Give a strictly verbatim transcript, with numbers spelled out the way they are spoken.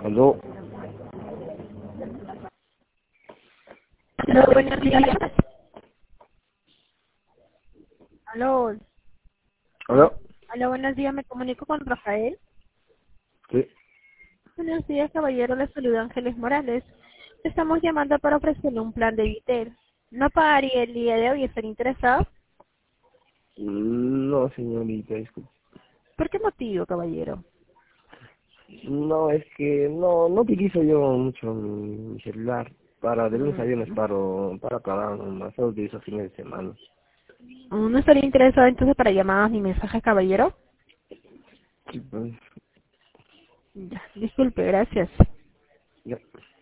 Aló. Aló, buenos días. Aló, Aló. aló, buenos días. Me comunico con Rafael. Sí. Buenos días, caballero. Le saluda Ángeles Morales. Estamos llamando para ofrecerle un plan de Vitel. ¿No pagaría el día de hoy? ¿Estar interesado? No, señorita, disculpe. ¿Por qué motivo, caballero? No, es que no no utilizo yo mucho mi, mi celular. Para de lunes a viernes Mm, paro, para trabajar nomás, solo utilizo fines de semana. ¿No estaría interesado entonces para llamadas ni mensajes, caballero? Sí, pues, Ya, disculpe, gracias. ya.